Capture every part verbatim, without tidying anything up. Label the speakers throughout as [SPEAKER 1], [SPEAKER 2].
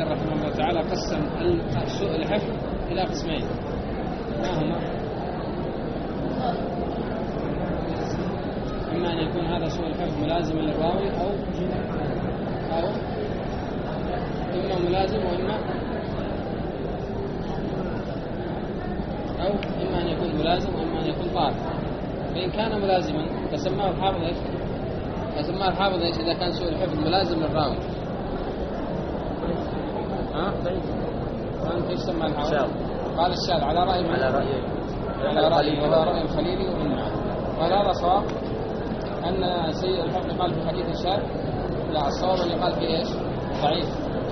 [SPEAKER 1] رحمه الله تعالى قسم سوء الحفظ إلى قسمين، ما هما؟ إما أن يكون هذا سوء الحفظ ملازما للراوي أو أو إما ملازم وإما أو إما أن يكون ملازم وإما أن يكون طارئ. فإن كان ملازما فسماه الحافظ إيش؟ فسماه الحافظ إيش إذا كان سوء الحفظ ملازم للراوي؟ ها؟ فأنت إيش سمى الحافظ؟ قال الشاذ على رأي من؟ على رأي على رأي وهو رأي الخليلي ومن معه. قال هذا صواب أن سيء الحفظ قال في حديث الشاذ؟ لا، الصواب اللي قال فيه إيش؟ ضعيف.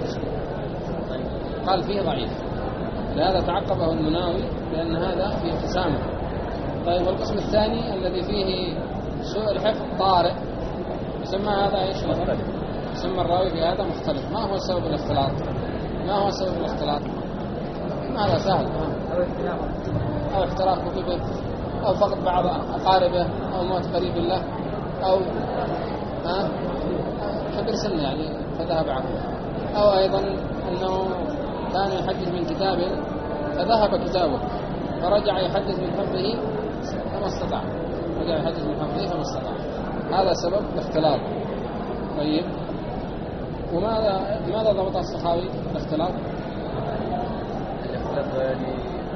[SPEAKER 1] قال فيه ضعيف، لهذا تعقبه المناوي لأن هذا فيه تسامح. طيب والقسم الثاني الذي فيه سوء الحفظ طارئ يسمى هذا ايش؟ يسمى الراوي في هذا مختلف. ما هو سبب الاختلاط؟ ما هو سبب الاختلاط؟ هذا سهل، أو احتراق كتبه أو فقد بعض أقاربه أو موت قريب له أو ها كبر سنه يعني فذهب عنه، أو أيضا أنه كان يحدث من كتاب فذهب كتابه فرجع يحدث من حفظه فما استطاع، رجع يحدث من حفظه فما استطاع. هذا سبب الاختلاط. طيب وماذا لماذا ضبط السخاوي الاختلاط؟
[SPEAKER 2] الاختلاط يعني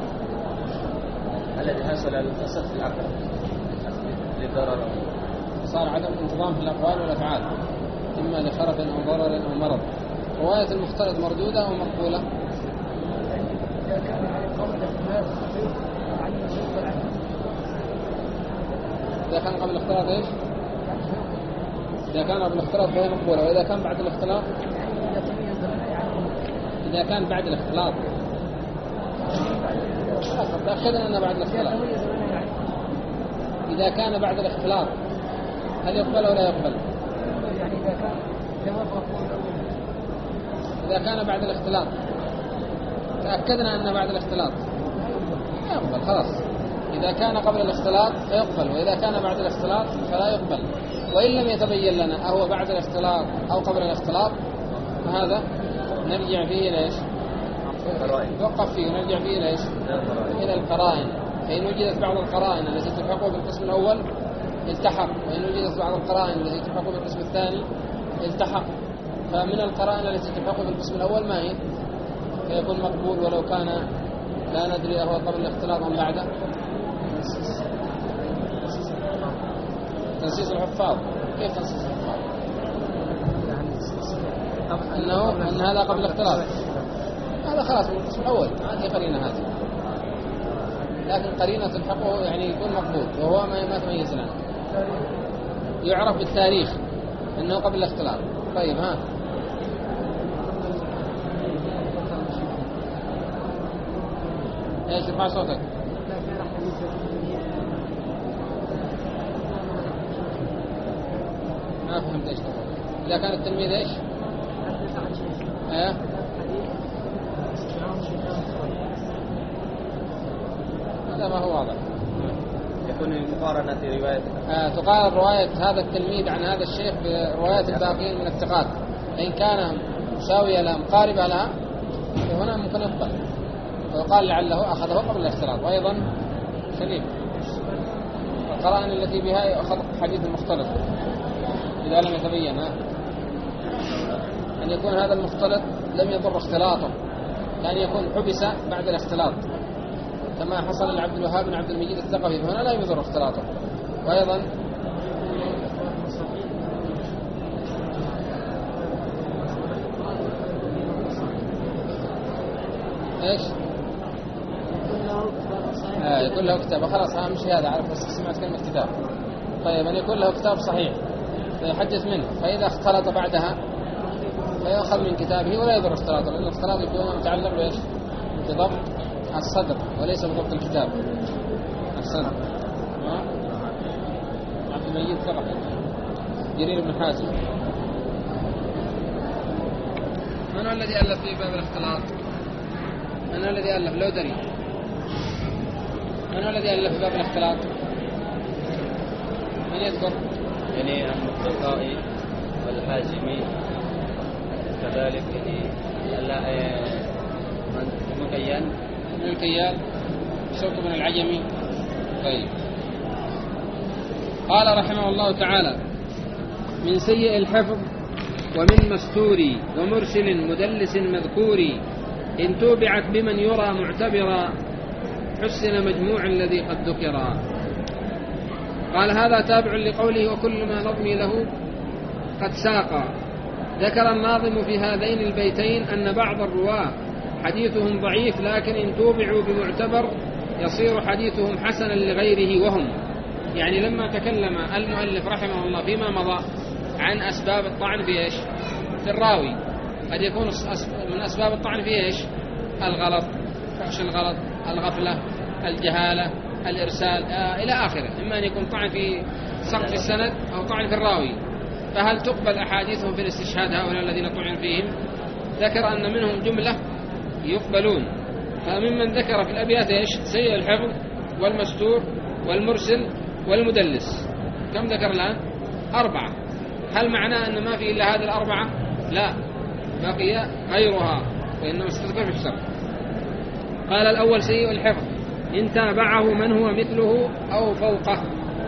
[SPEAKER 2] الذي حصل الفساد في العقل لضرر،
[SPEAKER 1] صار عدم انتظام في الأقوال والأفعال إما لخرف أو ضرر أو مرض. رواية المختلط مردودة أو مقبولة؟ إذا كان قبل الاختلاط إيش؟ إذا كان قبل الاختلاط فهي مقبولة، وإذا كان بعد الاختلاط إذا كان بعد الاختلاط تأكدنا أنه بعد الاختلاط. إذا كان بعد الاختلاط هل يقبل ولا يقبل؟ إذا كان بعد الاختلاط تأكدنا أنه بعد الاختلاط يقبل خلاص. إذا كان قبل الاختلاط فيقبل، وإذا كان بعد الاختلاط فلا يقبل. وإن لم يتبين لنا أهو بعد الاختلاط أو قبل الاختلاط فهذا نرجع فيه ليش؟ نوقف فيه ونرجع فيه ليش؟ إلى القرائن. فإن وجدت بعض القرائن التي تلحقه بالقسم الأول التحق، وإن وجدت بعض القرائن التي تلحقه بالقسم الثاني التحق. فمن القرائن التي تلحقه بالقسم الأول ما هي؟ فيكون مقبول ولو كان لا ندري أهو قبل الاختلاط أم بعده. تنسيس الحفاظ. كيف تنسيس الحفاظ؟ أنه أن هذا قبل الاختلاط، هذا خلاص من القسم الأول، هذه قرينة هذه، لكن قرينة تلحقه يعني يكون مقبول وهو ما تميز لنا، يعرف بالتاريخ أنه قبل الاختلاط. طيب ها ايش؟ ارفع صوتك. ما فهمت ايش تقول. إذا كان التلميذ ايش؟ ايه هذا ما هو واضح.
[SPEAKER 2] يكون مقارنة رواية
[SPEAKER 1] آه تقارن رواية هذا التلميذ عن هذا الشيخ بروايات الباقين من الثقات، فإن كان مساوية لها مقاربة لها فهنا ممكن يقبل، وقال لعله أخذه قبل الاختلاط. وأيضا سليم القرائن التي بها يأخذ حديث المختلط إذا لم يتبين أن يكون هذا المختلط لم يضر اختلاطه، لأن يكون حبس بعد الاختلاط كما حصل لعبد الوهاب بن عبد المجيد الثقفي، فهنا لا يضر اختلاطه. وأيضا ايش؟ آه يكون له كتاب. خلاص أهم شيء هذا عارف، بس سمعت كلمة كتاب. طيب أن يكون له كتاب صحيح فيحدث منه، فإذا اختلط بعدها فيأخذ من كتابه ولا يضر اختلاطه، لأن الاختلاط يكون متعلق بإيش؟ بضبط الصدر وليس بضبط الكتاب. الصدر عبد المجيد ثقفي. جرير بن حازم. من هو الذي ألف في باب الاختلاط؟ من هو الذي ألف؟ لو دري من هو الذي ألف في باب الاختلاط؟ من يذكر؟
[SPEAKER 2] يعني النطاقي والحازمي كذلك يعني المكيال
[SPEAKER 1] من الكيال صوت من العجمي. طيب قال رحمه الله تعالى: من سيء الحفظ ومن مستور ومرسل مدلس مذكور إن توبعت بمن يرى معتبرا حسن مجموع الذي قد ذكرا. قال: هذا تابع لقوله: وكل ما نظمي له قد ساقا. ذكر الناظم في هذين البيتين أن بعض الرواة حديثهم ضعيف، لكن إن توبعوا بمعتبر يصير حديثهم حسنا لغيره وهم. يعني لما تكلم المؤلف رحمه الله فيما مضى عن أسباب الطعن في إيش؟ في الراوي. قد يكون من أسباب الطعن في إيش؟ الغلط، فحش الغلط، الغفلة، الجهالة، الإرسال، آه إلى آخره. إما أن يكون طعن في سقط السند أو طعن في الراوي. فهل تقبل أحاديثهم في الاستشهاد هؤلاء الذين طعن فيهم؟ ذكر أن منهم جملة يقبلون. فممن ذكر في الأبيات إيش؟ سيء الحفظ والمستور والمرسل والمدلس. كم ذكر الآن؟ أربعة. هل معناه أن ما في إلا هذه الأربعة؟ لا، بقي غيرها، وإنما استذكر في الشرح. قال: الأول سيء الحفظ إن تابعه من هو مثله أو فوقه.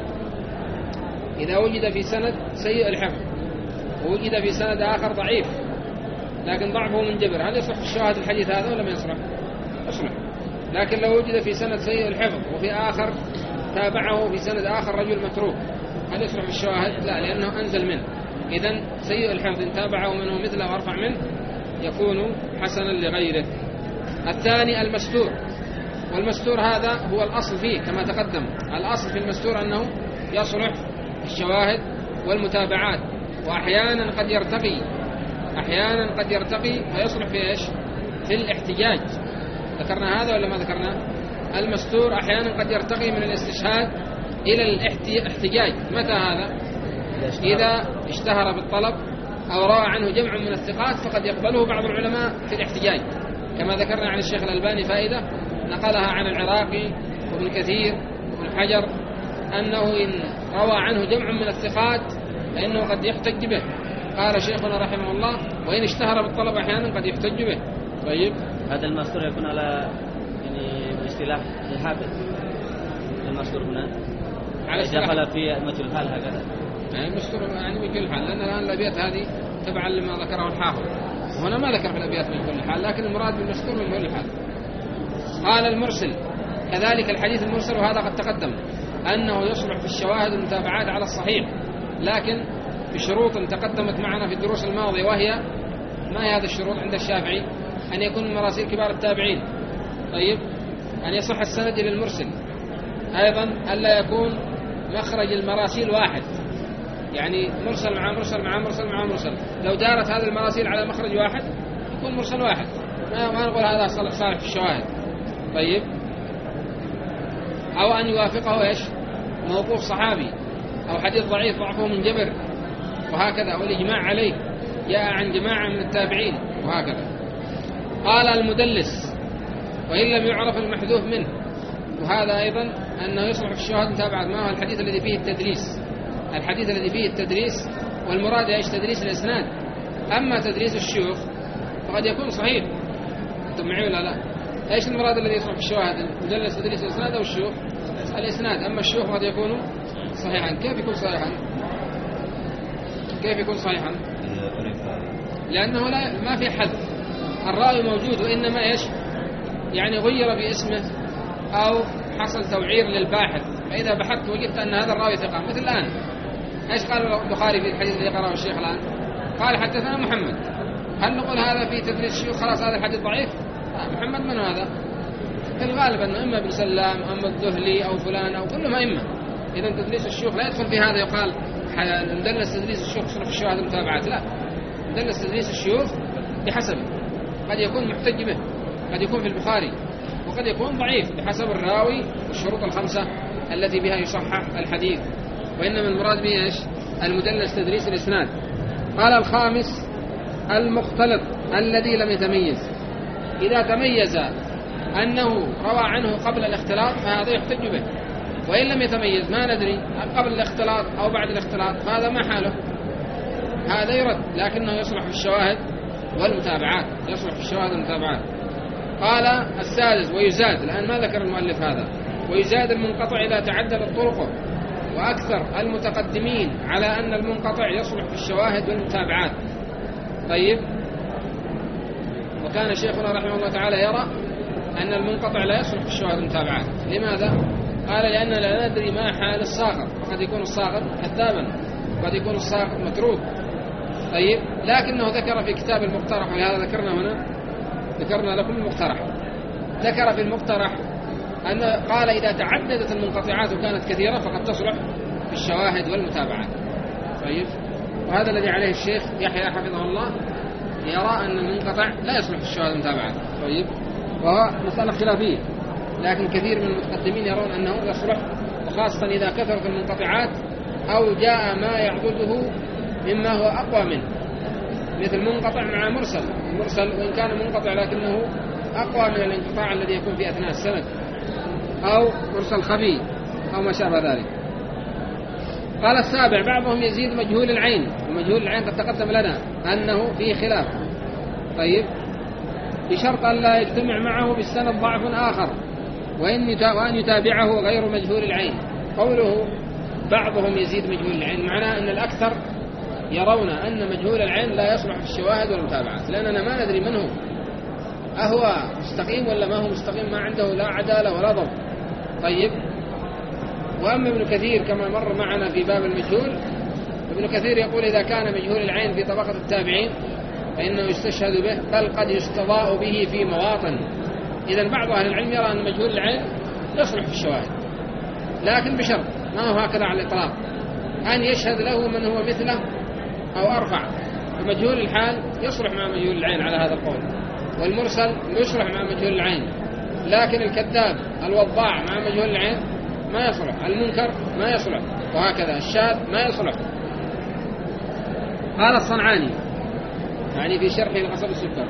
[SPEAKER 1] إذا وجد في سند سيء الحفظ ووجد في سند آخر ضعيف لكن ضعفه منجبر، هل يصلح في الشواهد الحديث هذا ولا ما يصلح؟ يصلح. لكن لو وجد في سند سيء الحفظ وفي آخر تابعه في سند آخر رجل متروك، هل يصلح في الشواهد؟ لا، لأنه أنزل منه. إذن سيء الحفظ إن تابعه منه مثله وأرفع منه يكون حسنا لغيره. الثاني المستور، والمستور هذا هو الأصل فيه كما تقدم. الأصل في المستور أنه يصلح الشواهد والمتابعات، وأحيانا قد يرتقي أحيانا قد يرتقي فيصلح في إيش؟ في الاحتجاج. ذكرنا هذا ولا ما ذكرنا؟ المستور أحيانا قد يرتقي من الاستشهاد إلى الاحتجاج. متى هذا؟ إذا اشتهر بالطلب أو روى عنه جمع من الثقات فقد يقبله بعض العلماء في الاحتجاج، كما ذكرنا عن الشيخ الألباني فائدة نقلها عن العراقي وابن كثير وابن حجر أنه إن روى عنه جمع من الثقات فإنه قد يحتج به. قال شيخنا رحمه الله: وإن اشتهر بالطلب أحيانا قد يحتج به. طيب،
[SPEAKER 2] هذا المستور يكون على يعني باصطلاح الحافظ. المستور هنا على دخل في مجهول الحال هكذا،
[SPEAKER 1] يعني المستور يعني مجهول الحال، لأن الآن الأبيات هذه تبعا لما ذكره الحافظ. هنا ما ذكر في الأبيات مجهول الحال، لكن المراد بالمستور مجهول الحال. قال: المرسل كذلك الحديث المرسل، وهذا قد تقدم أنه يصلح في الشواهد والمتابعات على الصحيح، لكن بشروط تقدمت معنا في الدروس الماضية، وهي ما هي هذه الشروط عند الشافعي؟ أن يكون من مراسيل كبار التابعين. طيب، أن يصح السند إلى المرسل. أيضا ألا يكون مخرج المراسيل واحد، يعني مرسل مع مرسل مع مرسل مع مرسل. لو دارت هذه المراسيل على مخرج واحد يكون مرسل واحد، ما نقول هذا صالح في الشواهد. طيب، أو أن يوافقه إيش؟ موقوف صحابي، أو حديث ضعيف ضعفه منجبر، وهكذا، والإجماع عليه جاء عن جماعة من التابعين، وهكذا. قال: المدلس وإن لم يعرف المحذوف منه، وهذا أيضا أنه يصلح في الشواهد متابعة. ما هو الحديث الذي فيه التدليس؟ الحديث الذي فيه التدليس، والمراد إيش؟ تدليس الإسناد. أما تدليس الشيوخ فقد يكون صحيح. أنتم معي ولا لا؟ إيش المراد الذي يصلح في الشواهد؟ مدلس تدليس الإسناد أو الشيوخ؟ الإسناد. أما الشيوخ قد يكون صحيحا. كيف يكون صحيحا؟ كيف يكون صحيحا؟ لأنه لا ما في حذف، الراوي موجود، وإنما إيش؟ يعني غير في اسمه أو حصل توعير للباحث، فإذا بحثت وجدت أن هذا الراوي ثقة. مثل الآن إيش قال البخاري في الحديث الذي قرأه الشيخ الآن؟ قال: حدثنا محمد. هل نقول هذا في تدريس الشيوخ خلاص هذا الحديث ضعيف؟ محمد من هذا؟ في الغالب أنه إما ابن سلام أو الذهلي أو فلان أو كلهم أئمة. إذا تدليس الشيوخ لا يدخل في هذا يقال ندلس تدليس الشيوخ صرف الشواهد المتابعات. لا، ندلس تدليس الشيوخ بحسبه. قد يكون محتج به، قد يكون في البخاري، وقد يكون ضعيف بحسب الراوي والشروط الخمسة التي بها يصحح الحديث. وإنما المراد به إيش؟ المدلس تدليس الإسناد. قال: الخامس المختلط الذي لم يتميز. إذا تميز أنه روى عنه قبل الاختلاط فهذا يحتج به، وإن لم يتميز ما ندري قبل الاختلاط أو بعد الاختلاط فهذا ما حاله، هذا يرد، لكنه يصلح في الشواهد والمتابعات، يصلح في الشواهد والمتابعات. قال السادس ويزاد، الآن ما ذكر المؤلف هذا، ويزاد المنقطع إذا تعددت طرقه، وأكثر المتقدمين على أن المنقطع يصلح في الشواهد والمتابعات. طيب، وكان شيخنا رحمه الله تعالى يرى أن المنقطع لا يصلح في الشواهد والمتابعات. لماذا؟ قال لأننا لا ندري ما حال الساقط، فقد يكون الساقط كذابا، وقد يكون الساقط متروك. طيب، لكنه ذكر في كتاب المقترح، ولهذا ذكرنا هنا ذكرنا لكم المقترح، ذكر في المقترح أن قال إذا تعددت المنقطعات وكانت كثيرة فقد تصلح في الشواهد والمتابعات. طيب، وهذا الذي عليه الشيخ يحيى حفظه الله، يرى أن المنقطع لا يصلح في الشواهد والمتابعات. طيب، وهو مسألة خلافية، لكن كثير من المتقدمين يرون أنه يصلح، وخاصة إذا كثرت المنقطعات أو جاء ما يعضده مما هو أقوى منه، مثل منقطع مع مرسل، مرسل وإن كان منقطع لكنه أقوى من الانقطاع الذي يكون في أثناء السند، أو مرسل خفي أو ما شابه ذلك. قال السابع بعضهم يزيد مجهول العين، ومجهول العين قد تقدم لنا أنه فيه خلاف. طيب، بشرط أن لا يجتمع معه بالسند ضعف آخر، وأن يتابعه غير مجهول العين. قوله بعضهم يزيد مجهول العين معناه أن الأكثر يرون أن مجهول العين لا يصلح في الشواهد والمتابعات، لأننا ما ندري من هو، أهو مستقيم ولا ما هو مستقيم، ما عنده لا عدالة ولا ضبط. طيب، وأما ابن كثير كما مر معنا في باب المجهول، ابن كثير يقول إذا كان مجهول العين في طبقة التابعين فإنه يستشهد به، بل قد يستضاء به في مواطن. إذن بعض أهل العلم يرى أن مجهول العين يصلح في الشواهد، لكن بشرط، ما هو هكذا على الإطلاق، أن يشهد له من هو مثله أو أرفع. فمجهول الحال يصلح مع مجهول العين على هذا القول، والمرسل يصلح مع مجهول العين، لكن الكذاب الوضاع مع مجهول العين ما يصلح، المنكر ما يصلح، وهكذا الشاذ ما يصلح. قال الصنعاني يعني في شرحه لقصب السكر،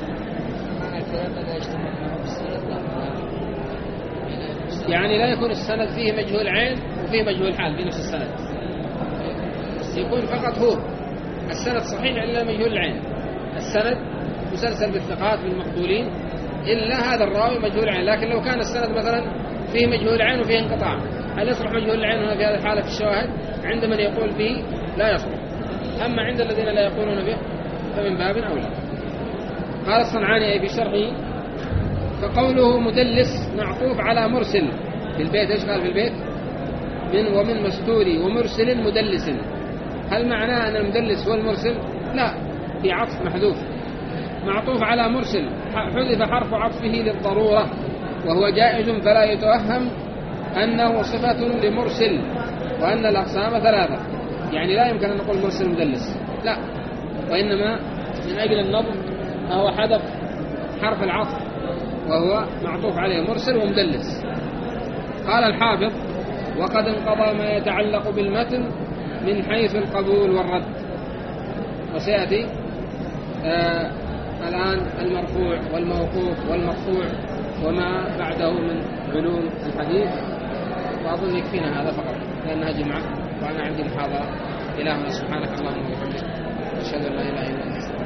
[SPEAKER 1] يعني لا يكون السند فيه مجهول عين وفيه مجهول حال في نفس السند، يكون فقط هو السند صحيح إلا مجهول العين، السند مسلسل بالثقات بالمقبولين إلا هذا الراوي مجهول العين. لكن لو كان السند مثلا فيه مجهول العين وفيه انقطاع، هل يصلح مجهول العين هنا في هذه الحالة في الشواهد؟ عند من يقول فيه لا يصلح، أما عند الذين لا يقولون به فمن باب أولى. قال الصنعاني أي في شرحه فقوله مدلس معطوف على مرسل في البيت. إيش قال في البيت؟ من ومن مستوري ومرسل مدلس. هل معناه أن المدلس هو المرسل؟ لا، في عطف محذوف، معطوف على مرسل، حذف حرف عطفه للضرورة، وهو جائز فلا يتوهم أنه صفة لمرسل، وأن الأقسام ثلاثة. يعني لا يمكن أن نقول مرسل مدلس، لا، وإنما من أجل النظم فهو حذف حرف العطف وهو معطوف عليه مرسل ومدلس. قال الحافظ وقد انقضى ما يتعلق بالمتن من حيث القبول والرد، وسيأتي آه الآن المرفوع والموقوف والمقطوع وما بعده من علوم الحديث، وأظن يكفينا هذا فقط لأنها جمعة وأنا عندي محاضرة. إلهنا سبحانك اللهم وبحمدك أشهد أن لا إله إلا أنت.